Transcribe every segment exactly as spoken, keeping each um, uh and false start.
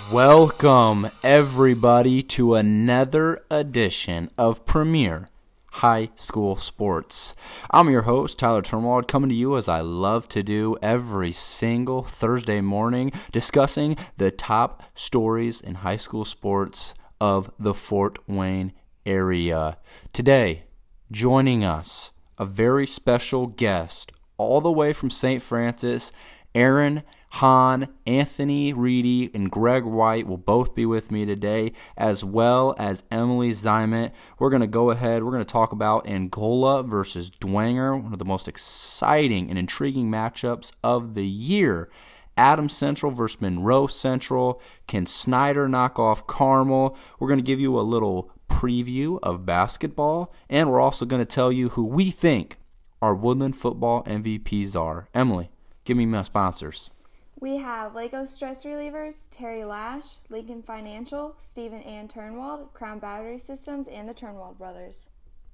Welcome, everybody, to another edition of Premier High School Sports. I'm your host, Tyler Turnwald, coming to you as I love to do every single Thursday morning, discussing the top stories in high school sports of the Fort Wayne area. Today, joining us, a very special guest, all the way from Saint Francis, Aaron Hahn, Anthony Reedy, and Greg White will both be with me today, as well as Emily Zimet. We're going to go ahead, we're going to talk about Angola versus Dwenger, one of the most exciting and intriguing matchups of the year. Adams Central versus Monroe Central. Can Snyder knock off Carmel? We're going to give you a little preview of basketball, and we're also going to tell you who we think our Woodland football M V Ps are. Emily, give me my sponsors. We have Lego Stress Relievers, Terry Lash, Lincoln Financial, Stephen and Turnwald, Crown Battery Systems, and the Turnwald Brothers.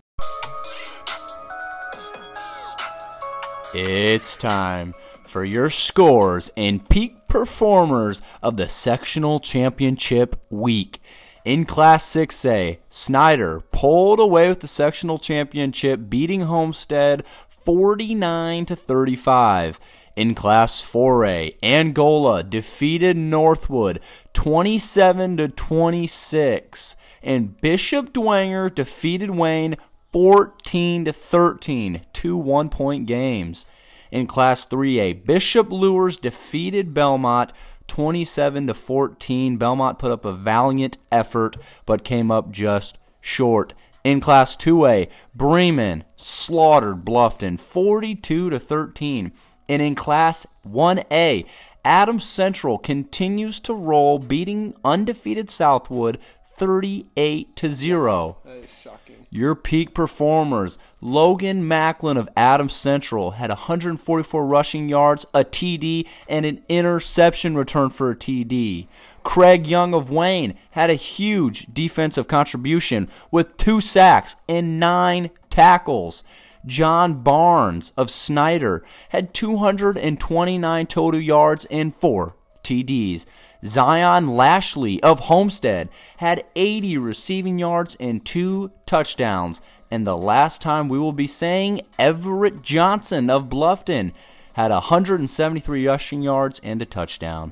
It's time for your scores and peak performers of the sectional championship week. In Class six A, Snyder pulled away with the sectional championship, beating Homestead forty-nine to thirty-five. In Class four A, Angola defeated Northwood twenty-seven to twenty-six, and Bishop Dwenger defeated Wayne fourteen to thirteen, two one-point games. In Class three A, Bishop Luers defeated Belmont twenty-seven to fourteen. Belmont put up a valiant effort but came up just short. In Class two A, Bremen slaughtered Bluffton forty-two to thirteen. And in Class one A, Adams Central continues to roll, beating undefeated Southwood thirty-eight to zero. That is shocking. Your peak performers: Logan Macklin of Adams Central had one hundred forty-four rushing yards, a T D, and an interception return for a T D. Craig Young of Wayne had a huge defensive contribution with two sacks and nine tackles. John Barnes of Snyder had two hundred twenty-nine total yards and four T Ds. Zion Lashley of Homestead had eighty receiving yards and two touchdowns. And the last time we will be saying Everett Johnson of Bluffton had one hundred seventy-three rushing yards and a touchdown.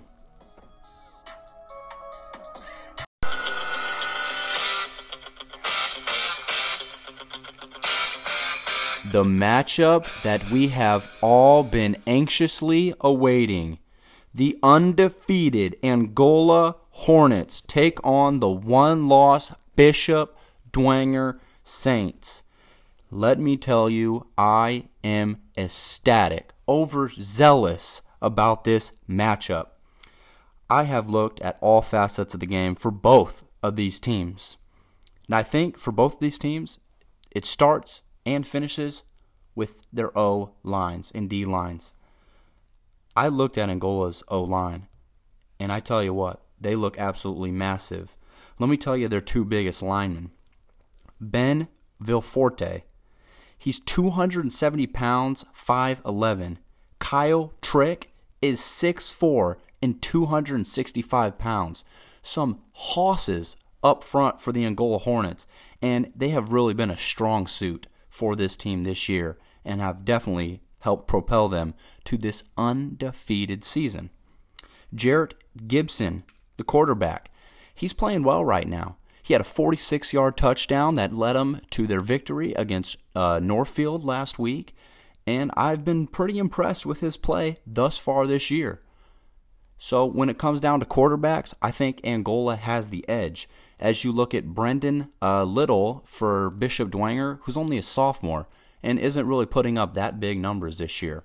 The matchup that we have all been anxiously awaiting. The undefeated Angola Hornets take on the one-loss Bishop Dwenger Saints. Let me tell you, I am ecstatic, overzealous about this matchup. I have looked at all facets of the game for both of these teams. And I think for both of these teams, it starts and finishes with their O-lines and D-lines. I looked at Angola's O-line, and I tell you what, they look absolutely massive. Let me tell you their two biggest linemen. Ben Vilforte, he's two hundred seventy pounds, five eleven. Kyle Trick is six four and two hundred sixty-five pounds. Some hosses up front for the Angola Hornets, and they have really been a strong suit for this team this year and have definitely helped propel them to this undefeated season. Jarrett Gibson, the quarterback, he's playing well right now. He had a forty-six-yard touchdown that led them to their victory against uh, Northfield last week, and I've been pretty impressed with his play thus far this year. So when it comes down to quarterbacks, I think Angola has the edge. As you look at Brendan uh, Little for Bishop Dwenger, who's only a sophomore and isn't really putting up that big numbers this year.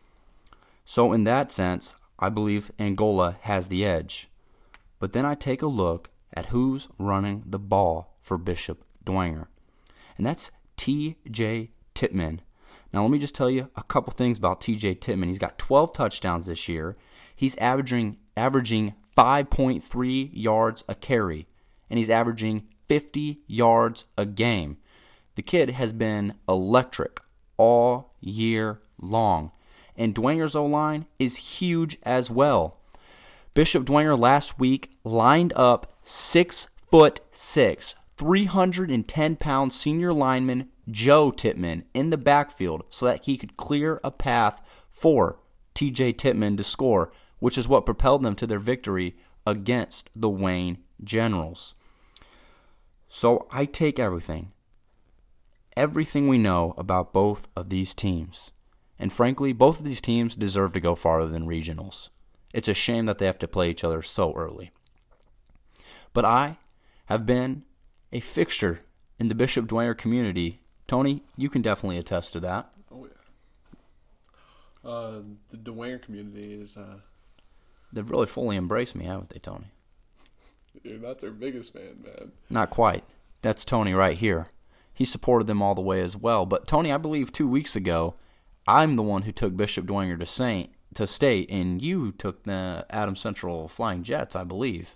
So in that sense, I believe Angola has the edge. But then I take a look at who's running the ball for Bishop Dwenger, and that's T J Tittman. Now let me just tell you a couple things about T J Tittman. He's got twelve touchdowns this year. He's averaging averaging five point three yards a carry, and he's averaging fifty yards a game. The kid has been electric all year long, and Dwenger's O-line is huge as well. Bishop Dwenger last week lined up six foot six, three hundred ten pound senior lineman Joe Tippmann in the backfield so that he could clear a path for T J Tippmann to score, which is what propelled them to their victory against the Wayne Generals. So I take everything, everything we know about both of these teams, and frankly, both of these teams deserve to go farther than regionals. It's a shame that they have to play each other so early. But I have been a fixture in the Bishop Dwenger community. Tony, you can definitely attest to that. Oh, yeah. Uh, the Dwenger community is... Uh... They've really fully embraced me, haven't they, Tony? You're not their biggest fan, man. Not quite. That's Tony right here. He supported them all the way as well. But, Tony, I believe two weeks ago, I'm the one who took Bishop Dwenger to Saint to state, and you took the Adams Central Flying Jets, I believe.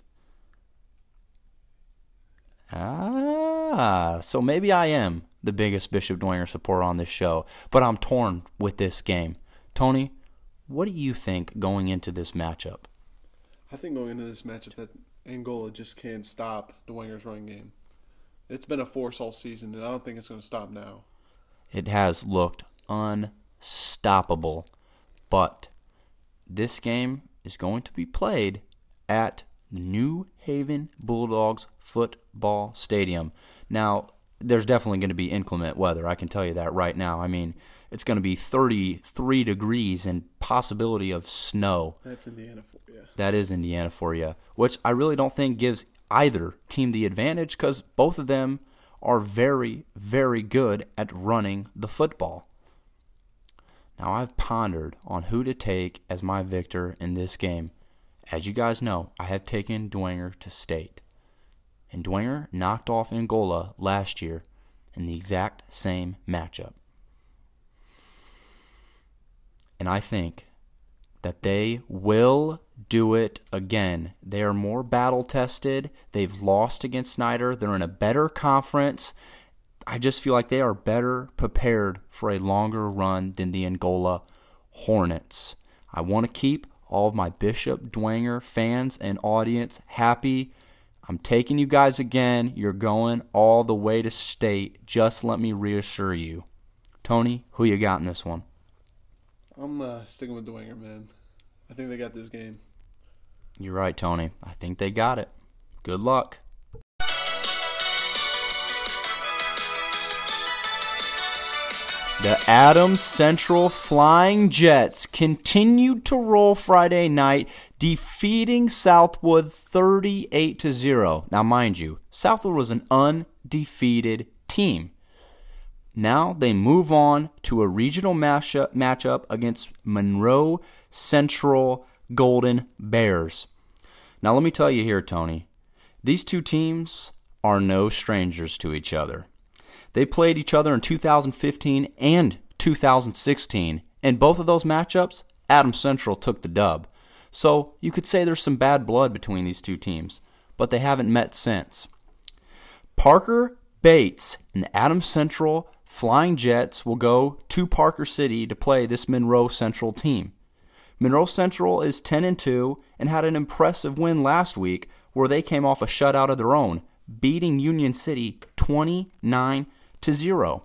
Ah, so maybe I am the biggest Bishop Dwenger supporter on this show, but I'm torn with this game. Tony, what do you think going into this matchup? I think going into this matchup that Angola just can't stop Dwenger's running game. It's been a force all season, and I don't think it's going to stop now. It has looked unstoppable, but this game is going to be played at New Haven Bulldogs Football Stadium. Now, there's definitely going to be inclement weather. I can tell you that right now. I mean, it's going to be thirty-three degrees and possibility of snow. That's Indiana for you. That is Indiana for you, which I really don't think gives either team the advantage because both of them are very, very good at running the football. Now, I've pondered on who to take as my victor in this game. As you guys know, I have taken Dwenger to state. And Dwenger knocked off Angola last year in the exact same matchup. And I think that they will do it again. They are more battle-tested. They've lost against Snyder. They're in a better conference. I just feel like they are better prepared for a longer run than the Angola Hornets. I want to keep all of my Bishop Dwenger fans and audience happy. I'm taking you guys again. You're going all the way to state. Just let me reassure you. Tony, who you got in this one? I'm uh, sticking with Dwenger, man. I think they got this game. You're right, Tony. I think they got it. Good luck. The Adams Central Flying Jets continued to roll Friday night, defeating Southwood thirty-eight to zero. Now, mind you, Southwood was an undefeated team. Now they move on to a regional matchup, matchup against Monroe Central Golden Bears. Now, let me tell you here, Tony, these two teams are no strangers to each other. They played each other in two thousand fifteen and two thousand sixteen. In both of those matchups, Adams Central took the dub. So you could say there's some bad blood between these two teams, but they haven't met since. Parker Bates and Adams Central Flying Jets will go to Parker City to play this Monroe Central team. Monroe Central is ten and two and had an impressive win last week where they came off a shutout of their own, beating Union City twenty-nine to zero.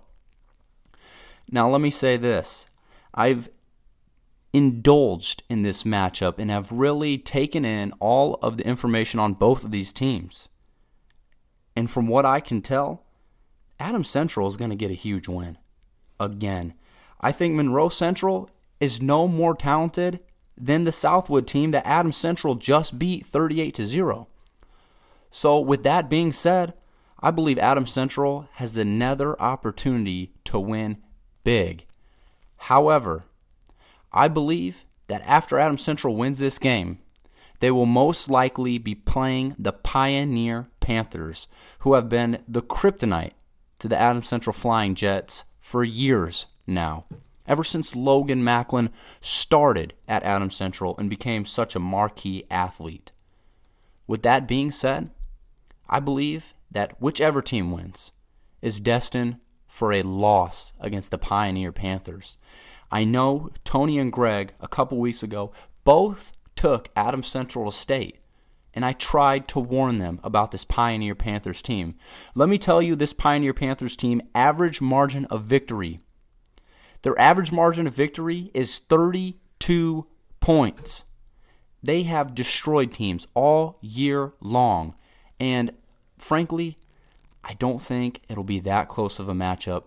Now let me say this. I've indulged in this matchup and have really taken in all of the information on both of these teams. And from what I can tell, Adams Central is going to get a huge win. Again, I think Monroe Central is no more talented than the Southwood team that Adams Central just beat thirty-eight to zero. So with that being said, I believe Adams Central has another opportunity to win big. However, I believe that after Adams Central wins this game, they will most likely be playing the Pioneer Panthers, who have been the kryptonite to the Adams Central Flying Jets for years now, ever since Logan Macklin started at Adams Central and became such a marquee athlete. With that being said, I believe that whichever team wins is destined for a loss against the Pioneer Panthers. I know Tony and Greg, a couple weeks ago, both took Adams Central to state. And I tried to warn them about this Pioneer Panthers team. Let me tell you, this Pioneer Panthers team, average margin of victory. Their average margin of victory is thirty-two points. They have destroyed teams all year long. And frankly, I don't think it'll be that close of a matchup,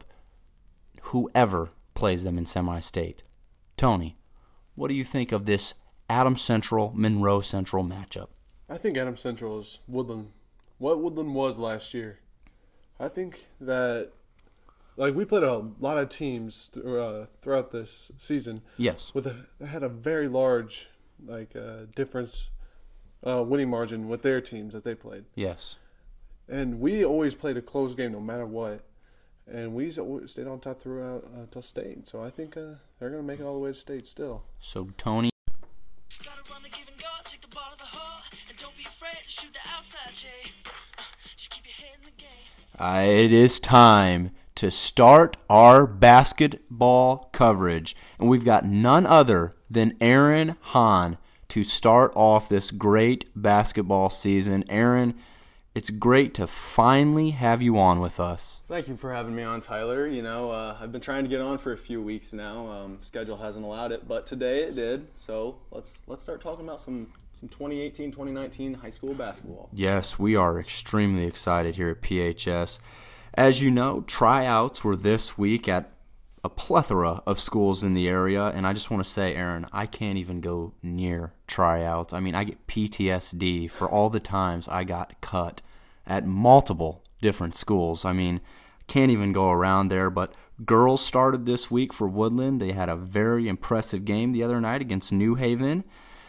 whoever plays them in semi-state. Tony, what do you think of this Adams Central, Monroe Central matchup? I think Adams Central is Woodland. What Woodland was last year. I think that, like, we played a lot of teams th- uh, throughout this season. Yes. With a, they had a very large, like, uh, difference, uh, winning margin with their teams that they played. Yes. And we always played a close game no matter what. And we stayed on top throughout uh, till state. So I think uh, they're going to make it all the way to state still. So, Tony. Gotta run the give and go, take the ball to the heart, and don't be afraid to shoot the outside, Jay. Uh, just keep your head in the game. Uh, it is time to start our basketball coverage. And we've got none other than Aaron Hahn to start off this great basketball season. Aaron, it's great to finally have you on with us. Thank you for having me on, Tyler. You know, uh, I've been trying to get on for a few weeks now. Um, schedule hasn't allowed it, but today it did. So let's let's start talking about some, some twenty eighteen twenty nineteen high school basketball. Yes, we are extremely excited here at P H S. As you know, tryouts were this week at a plethora of schools in the area, and I just want to say, Aaron, I can't even go near tryouts. I mean, I get P T S D for all the times I got cut at multiple different schools. I mean, can't even go around there, but girls started this week for Woodland. They had a very impressive game the other night against New Haven.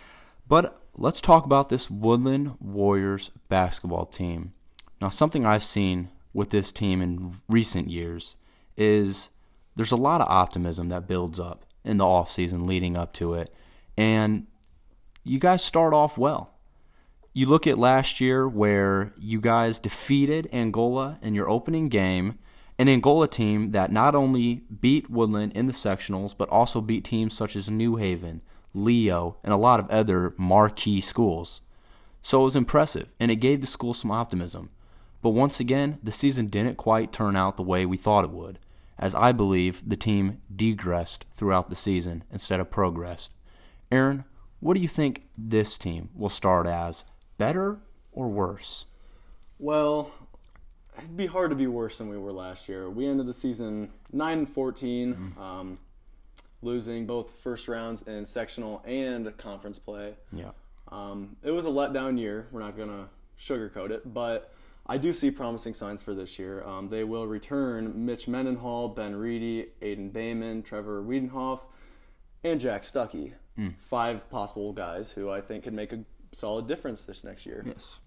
But let's talk about this Woodland Warriors basketball team. Now, something I've seen with this team in recent years is there's a lot of optimism that builds up in the offseason leading up to it. And you guys start off well. You look at last year where you guys defeated Angola in your opening game, an Angola team that not only beat Woodland in the sectionals, but also beat teams such as New Haven, Leo, and a lot of other marquee schools. So it was impressive, and it gave the school some optimism. But once again, the season didn't quite turn out the way we thought it would, as I believe the team degressed throughout the season instead of progressed. Aaron, what do you think this team will start as? Better or worse? Well, it'd be hard to be worse than we were last year. We ended the season nine and fourteen, mm-hmm. um, losing both first rounds in sectional and conference play. Yeah. Um, it was a letdown year. We're not going to sugarcoat it, but I do see promising signs for this year. Um, they will return Mitch Mendenhall, Ben Reedy, Aiden Bayman, Trevor Wiedenhoff, and Jack Stuckey. Mm. Five possible guys who I think could make a solid difference this next year. Yes.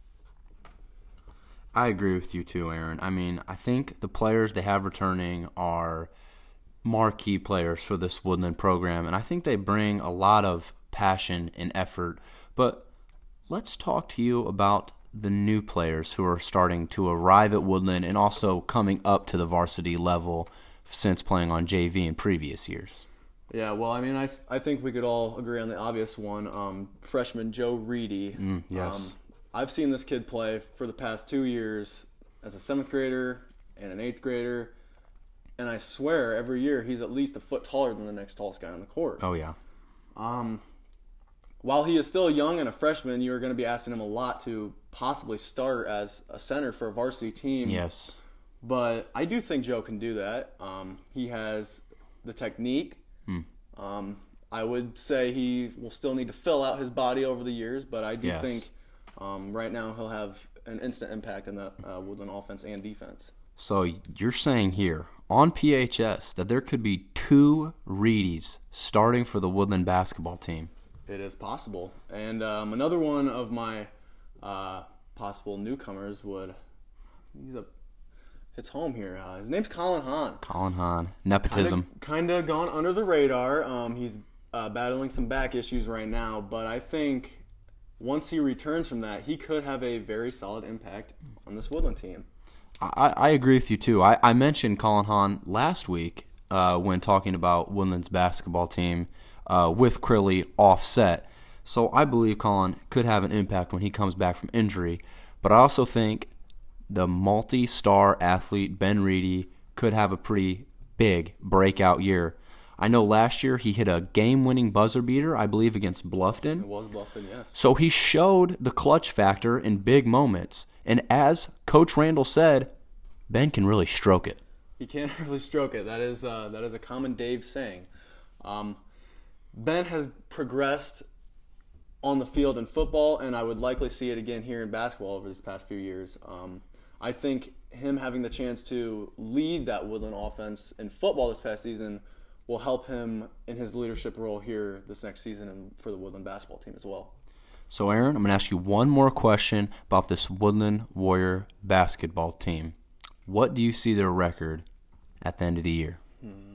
I agree with you too, Aaron. I mean, I think the players they have returning are marquee players for this Woodland program, and I think they bring a lot of passion and effort. But let's talk to you about the new players who are starting to arrive at Woodland and also coming up to the varsity level since playing on J V in previous years. Yeah, well, I mean, I I think we could all agree on the obvious one. Um, freshman Joe Reedy. Mm, yes. Um, I've seen this kid play for the past two years as a seventh grader and an eighth grader, and I swear every year he's at least a foot taller than the next tallest guy on the court. Oh, yeah. Um, while he is still young and a freshman, you are going to be asking him a lot to possibly start as a center for a varsity team. Yes. But I do think Joe can do that. Um, he has the technique. Hmm. Um, I would say he will still need to fill out his body over the years, but I do Yes. think um, right now he'll have an instant impact in that uh, Woodland offense and defense. So you're saying here on P H S that there could be two Reedies starting for the Woodland basketball team. It is possible. And um, another one of my uh, possible newcomers would he's a hits home here. Uh, his name's Colin Hahn. Colin Hahn, nepotism. Kind of gone under the radar. Um, he's uh, battling some back issues right now, but I think once he returns from that, he could have a very solid impact on this Woodland team. I, I agree with you too. I, I mentioned Colin Hahn last week uh, when talking about Woodland's basketball team uh, with Crilly offset. So I believe Colin could have an impact when he comes back from injury. But I also think the multi-star athlete Ben Reedy could have a pretty big breakout year. I know last year he hit a game-winning buzzer beater, I believe, against Bluffton. It was Bluffton, yes. So he showed the clutch factor in big moments. And as Coach Randall said, Ben can really stroke it. He can't really stroke it. That is uh, that is a common Dave saying. Um, Ben has progressed on the field in football, and I would likely see it again here in basketball over these past few years. Um, I think him having the chance to lead that Woodland offense in football this past season will help him in his leadership role here this next season and for the Woodland basketball team as well. So, Aaron, I'm going to ask you one more question about this Woodland Warrior basketball team. What do you see their record at the end of the year? Hmm.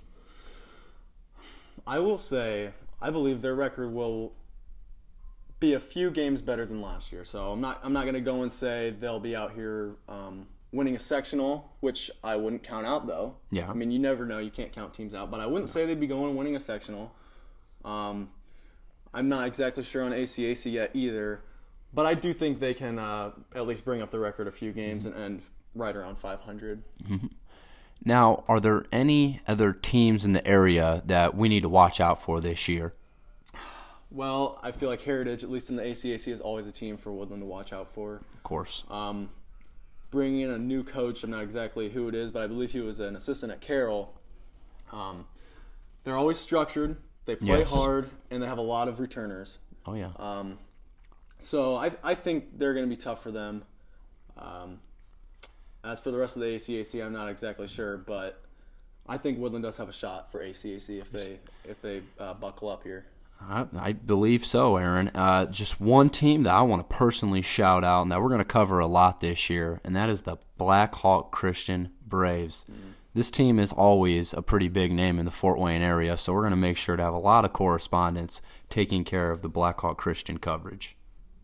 I will say I believe their record will be a few games better than last year. So I'm not I'm not going to go and say they'll be out here um, winning a sectional, which I wouldn't count out though. Yeah. I mean, you never know. You can't count teams out. But I wouldn't say they'd be going and winning a sectional. Um, I'm not exactly sure on A C A C yet either. But I do think they can uh, at least bring up the record a few games and end right around five hundred. Mm-hmm. Now, are there any other teams in the area that we need to watch out for this year? Well, I feel like Heritage, at least in the A C A C, is always a team for Woodland to watch out for. Of course. Um, bringing in a new coach, I'm not exactly who it is, but I believe he was an assistant at Carroll. Um, they're always structured, they play Yes. hard, and they have a lot of returners. Oh, yeah. Um, so I, I think they're going to be tough for them. Um, as for the rest of the A C A C, I'm not exactly sure, but I think Woodland does have a shot for A C A C if they if they uh, buckle up here. I, I believe so, Aaron. Uh, just one team that I want to personally shout out and that we're going to cover a lot this year, and that is the Black Hawk Christian Braves. Mm. This team is always a pretty big name in the Fort Wayne area, so we're going to make sure to have a lot of correspondents taking care of the Black Hawk Christian coverage.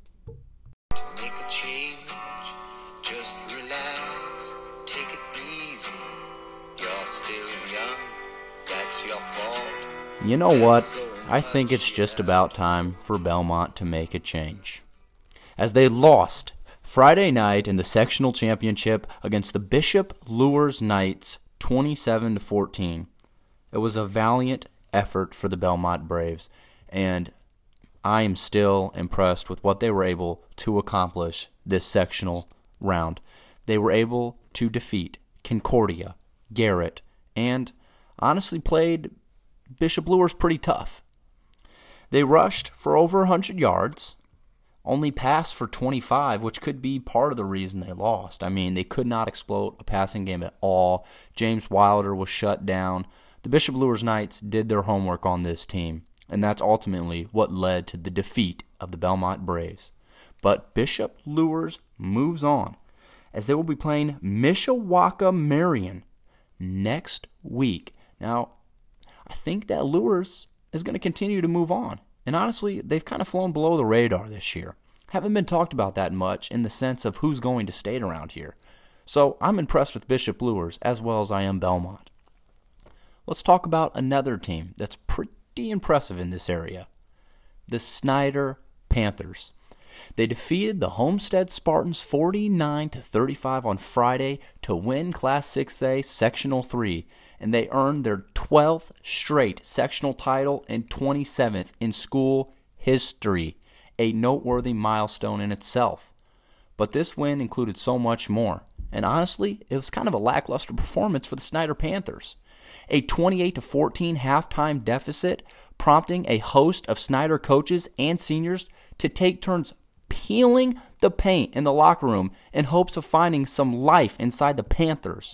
To make a change, just relax, take it easy. You're still young, that's your fault. You know what? I think it's just about time for Belmont to make a change. As they lost Friday night in the sectional championship against the Bishop Lures Knights twenty-seven to fourteen. It was a valiant effort for the Belmont Braves, and I am still impressed with what they were able to accomplish this sectional round. They were able to defeat Concordia, Garrett, and honestly played Bishop Lures pretty tough. They rushed for over one hundred yards, only passed for twenty-five, which could be part of the reason they lost. I mean, they could not explode a passing game at all. James Wilder was shut down. The Bishop Lures Knights did their homework on this team, and that's ultimately what led to the defeat of the Belmont Braves. But Bishop Lures moves on, as they will be playing Mishawaka Marion next week. Now, I think that Lures is going to continue to move on. And honestly, they've kind of flown below the radar this year. Haven't been talked about that much in the sense of who's going to stay around here. So I'm impressed with Bishop Lures as well as I am Belmont. Let's talk about another team that's pretty impressive in this area. The Snyder Panthers. They defeated the Homestead Spartans forty-nine to thirty-five on Friday to win Class six A Sectional three, and they earned their twelfth straight sectional title and twenty-seventh in school history, a noteworthy milestone in itself. But this win included so much more, and honestly, it was kind of a lackluster performance for the Snyder Panthers. A twenty-eight to fourteen halftime deficit, prompting a host of Snyder coaches and seniors to take turns peeling the paint in the locker room in hopes of finding some life inside the Panthers.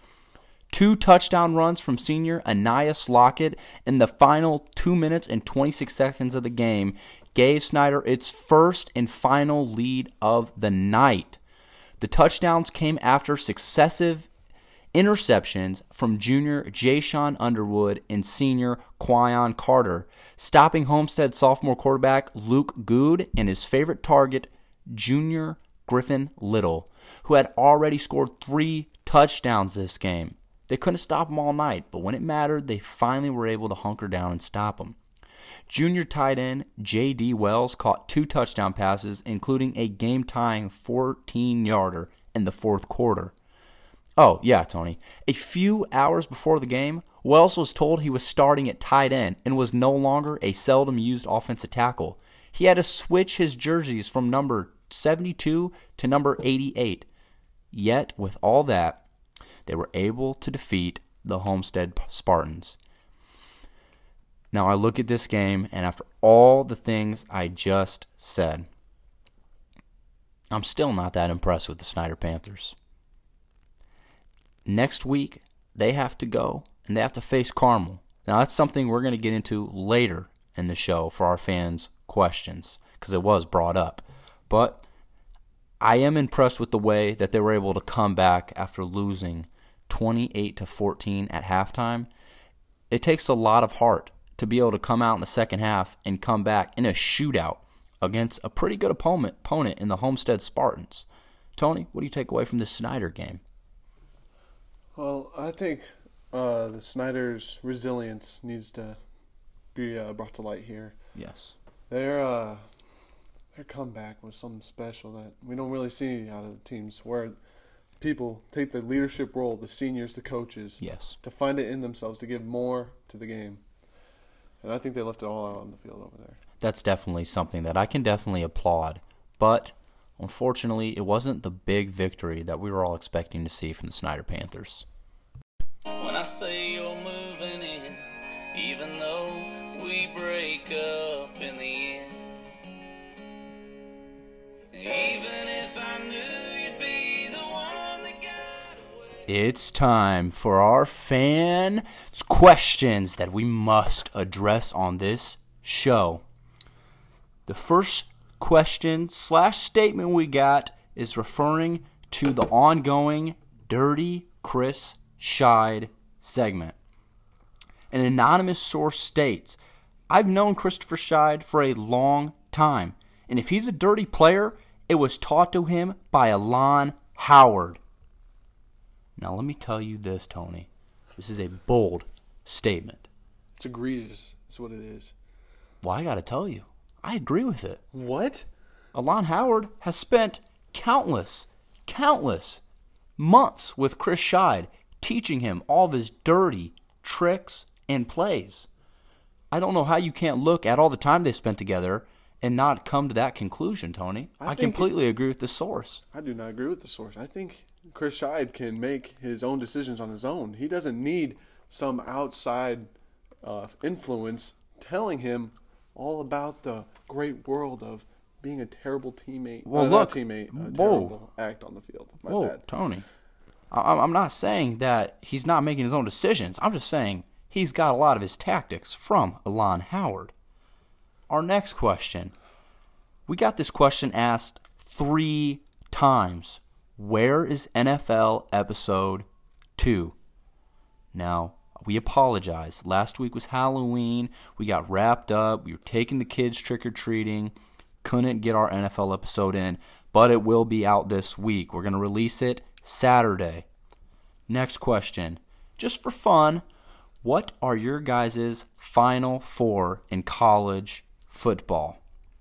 Two touchdown runs from senior Anias Lockett in the final two minutes and twenty-six seconds of the game gave Snyder its first and final lead of the night. The touchdowns came after successive interceptions from junior Jay-Sean Underwood and senior Quyon Carter, stopping Homestead sophomore quarterback Luke Good and his favorite target, junior Griffin Little, who had already scored three touchdowns this game. They couldn't stop him all night, but when it mattered, they finally were able to hunker down and stop him. Junior tight end J D. Wells caught two touchdown passes, including a game-tying fourteen-yarder in the fourth quarter. Oh, yeah, Tony. A few hours before the game, Wells was told he was starting at tight end and was no longer a seldom-used offensive tackle. He had to switch his jerseys from number seventy-two to number eighty-eight. Yet, with all that, they were able to defeat the Homestead Spartans. Now, I look at this game, and after all the things I just said, I'm still not that impressed with the Snyder Panthers. Next week, they have to go, and they have to face Carmel. Now, that's something we're going to get into later in the show for our fans' questions, because it was brought up. But I am impressed with the way that they were able to come back after losing twenty-eight to fourteen at halftime. It takes a lot of heart to be able to come out in the second half and come back in a shootout against a pretty good opponent opponent in the Homestead Spartans. Tony, what do you take away from this Snyder game? Well, I think uh, the Snyder's resilience needs to be uh, brought to light here. Yes. Their uh, their comeback was something special that we don't really see out of the teams, where people take the leadership role, the seniors, the coaches, Yes. to find it in themselves to give more to the game. And I think they left it all out on the field over there. That's definitely something that I can definitely applaud. But, unfortunately, it wasn't the big victory that we were all expecting to see from the Snyder Panthers. When I say you're moving in, even though we break up in the end. Even if I knew you'd be the one that got away. It's time for our fan questions that we must address on this show. The first question slash statement we got is referring to the ongoing Dirty Chris Scheid segment. An anonymous source states, I've known Christopher Scheid for a long time, and if he's a dirty player, it was taught to him by Alon Howard. Now let me tell you this, Tony. This is a bold statement. It's egregious. That's what it is. Well, I got to tell you, I agree with it. What? Alon Howard has spent countless, countless months with Chris Scheid, teaching him all of his dirty tricks and plays. I don't know how you can't look at all the time they spent together and not come to that conclusion, Tony. I, I think completely agree with the source. I do not agree with the source. I think Chris Scheid can make his own decisions on his own. He doesn't need some outside uh, influence telling him all about the great world of being a terrible teammate. Well, uh, look, not teammate, a whoa. terrible act on the field. My Whoa, bad. Tony. I- I'm not saying that he's not making his own decisions. I'm just saying he's got a lot of his tactics from Alon Howard. Our next question. We got this question asked three times. Where is N F L episode two? Now, we apologize. Last week was Halloween. We got wrapped up. We were taking the kids trick-or-treating. Couldn't get our N F L episode in, but it will be out this week. We're going to release it Saturday. Next question. Just for fun, what are your guys' Final Four in college football?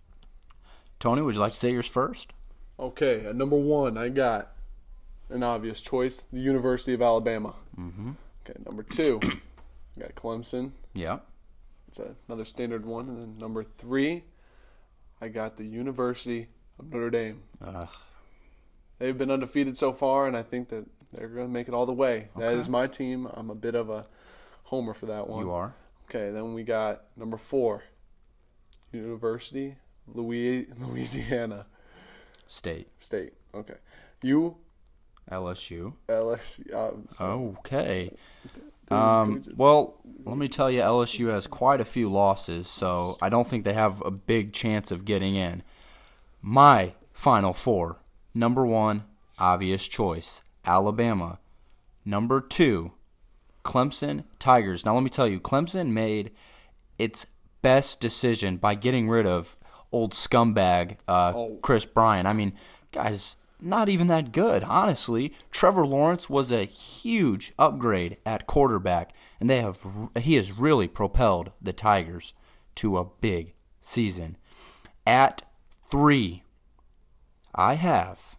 Tony, would you like to say yours first? Okay, at number one, I got an obvious choice, the University of Alabama. Mm-hmm. Okay, number two, I got Clemson. Yeah. It's a, another standard one. And then number three, I got the University of Notre Dame. Ugh. They've been undefeated so far, and I think that they're going to make it all the way. That Okay. is my team. I'm a bit of a homer for that one. You are? Okay, then we got number four, University of Louis- Louisiana State. State. Okay. You, L S U. L S U. Uh, so- Okay. Um, well, let me tell you, L S U has quite a few losses, so I don't think they have a big chance of getting in. My Final Four. Number one, obvious choice, Alabama. Number two, Clemson Tigers. Now, let me tell you, Clemson made its best decision by getting rid of old scumbag uh, Oh. Chris Bryant. I mean, guys, not even that good, honestly. Trevor Lawrence was a huge upgrade at quarterback, and they have he has really propelled the Tigers to a big season. At three, I have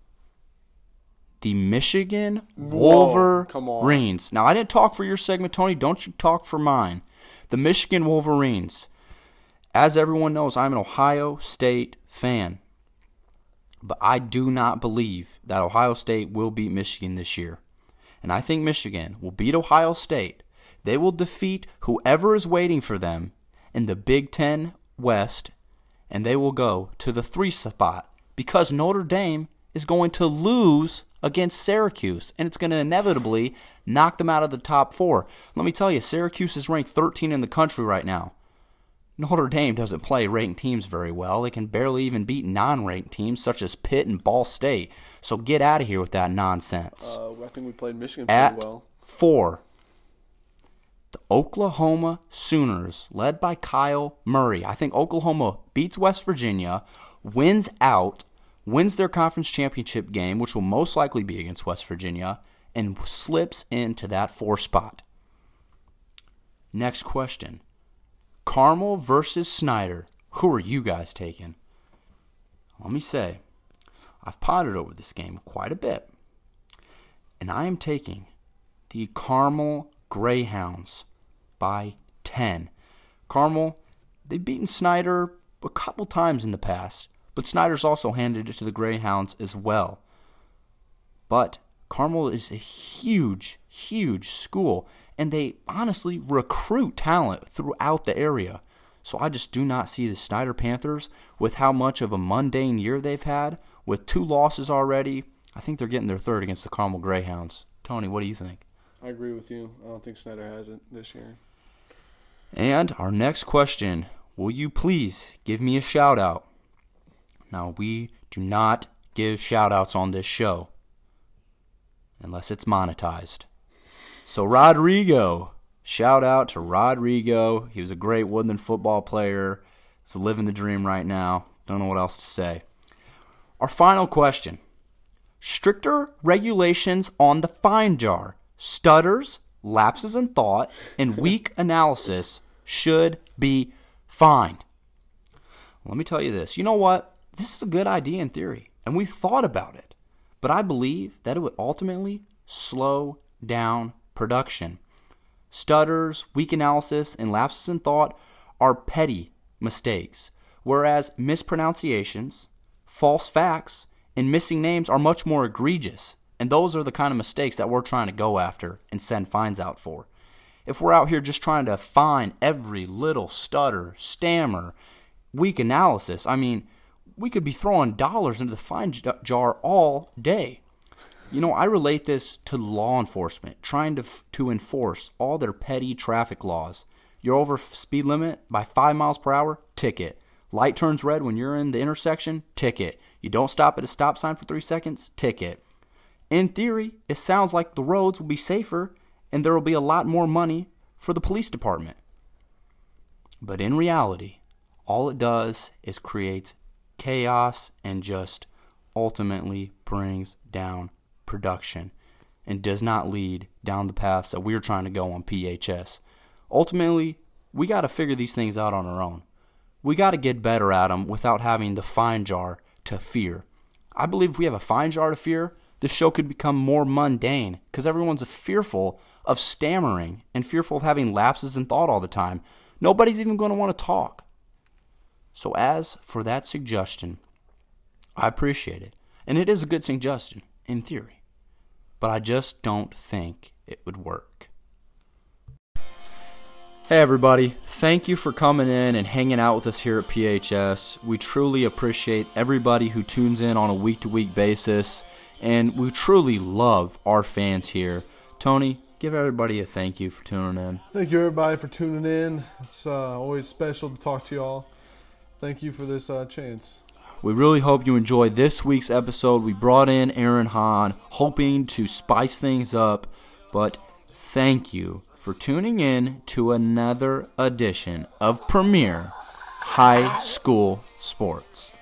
the Michigan Whoa, come on. Wolverines. Now, I didn't talk for your segment, Tony. Don't you talk for mine. The Michigan Wolverines. As everyone knows, I'm an Ohio State fan. But I do not believe that Ohio State will beat Michigan this year. And I think Michigan will beat Ohio State. They will defeat whoever is waiting for them in the Big Ten West, and they will go to the three spot because Notre Dame is going to lose against Syracuse, and it's going to inevitably knock them out of the top four. Let me tell you, Syracuse is ranked thirteen in the country right now. Notre Dame doesn't play ranked teams very well. They can barely even beat non-ranked teams such as Pitt and Ball State. So get out of here with that nonsense. Uh, I think we played Michigan At pretty well. four, the Oklahoma Sooners, led by Kyle Murray. I think Oklahoma beats West Virginia, wins out, wins their conference championship game, which will most likely be against West Virginia, and slips into that four spot. Next question. Carmel versus Snyder. Who are you guys taking? Let me say, I've pondered over this game quite a bit, and I am taking the Carmel Greyhounds by ten. Carmel, they've beaten Snyder a couple times in the past, but Snyder's also handed it to the Greyhounds as well. But Carmel is a huge, huge school, and they honestly recruit talent throughout the area. So I just do not see the Snyder Panthers, with how much of a mundane year they've had, with two losses already. I think they're getting their third against the Carmel Greyhounds. Tony, what do you think? I agree with you. I don't think Snyder has it this year. And our next question, will you please give me a shout-out? Now, we do not give shout-outs on this show unless it's monetized. So, Rodrigo, shout out to Rodrigo. He was a great Woodland football player. He's living the dream right now. Don't know what else to say. Our final question. Stricter regulations on the fine jar, stutters, lapses in thought, and weak analysis should be fined. Let me tell you this. You know what? This is a good idea in theory, and we've thought about it. But I believe that it would ultimately slow down production. Stutters, weak analysis, and lapses in thought are petty mistakes, whereas mispronunciations, false facts, and missing names are much more egregious, and those are the kind of mistakes that we're trying to go after and send fines out for. If we're out here just trying to fine every little stutter, stammer, weak analysis, I mean, we could be throwing dollars into the fine jar all day. You know, I relate this to law enforcement, trying to to enforce all their petty traffic laws. You're over speed limit by five miles per hour, ticket. Light turns red when you're in the intersection, ticket. You don't stop at a stop sign for three seconds, ticket. In theory, it sounds like the roads will be safer and there will be a lot more money for the police department. But in reality, all it does is creates chaos and just ultimately brings down production and does not lead down the paths that we're trying to go on P H S. Ultimately, we got to figure these things out on our own. We got to get better at them without having the fine jar to fear. I believe if we have a fine jar to fear, the show could become more mundane because everyone's fearful of stammering and fearful of having lapses in thought all the time. Nobody's even going to want to talk. So as for that suggestion, I appreciate it. And it is a good suggestion, in theory. But I just don't think it would work. Hey everybody, thank you for coming in and hanging out with us here at P H S. We truly appreciate everybody who tunes in on a week-to-week basis, and we truly love our fans here. Tony, give everybody a thank you for tuning in. Thank you, everybody, for tuning in. It's uh, always special to talk to y'all. Thank you for this uh, chance. We really hope you enjoyed this week's episode. We brought in Aaron Hahn, hoping to spice things up, but thank you for tuning in to another edition of Premier High School Sports.